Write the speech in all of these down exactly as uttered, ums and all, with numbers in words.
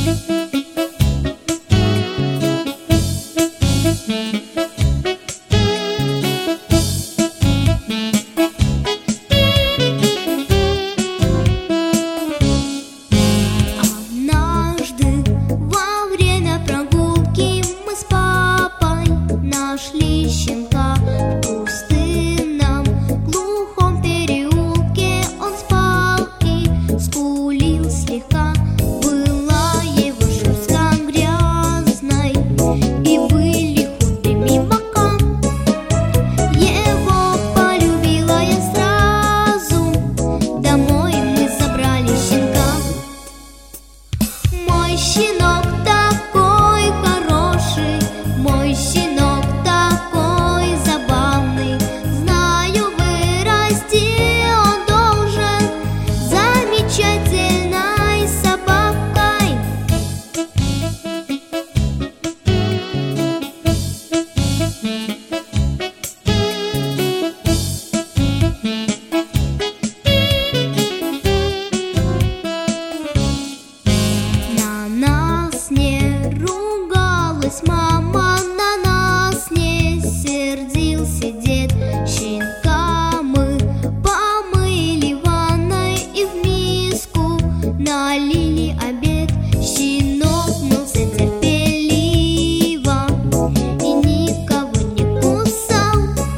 Мама, на нас не сердился дед. Щенка мы помыли ванной и в миску налили обед. Щенок мылся терпеливо и никого не кусал.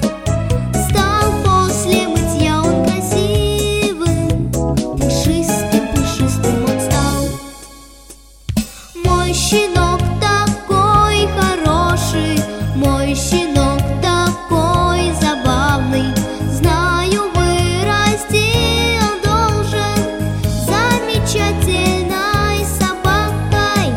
Стал после мытья он красивым, пушистым, пушистым он стал. Мой щенок такой хороший, мой щенок такой забавный. Знаю, вырасти он должен замечательной собакой.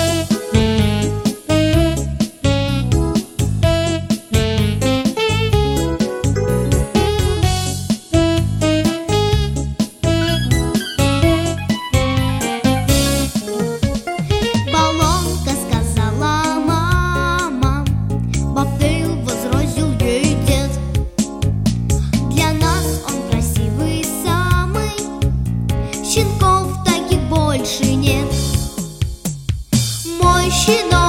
Баллонка, сказала мама, бобтейл, возразил ей дед. Для нас он красивый самый, щенков таких больше нет. Мой щенок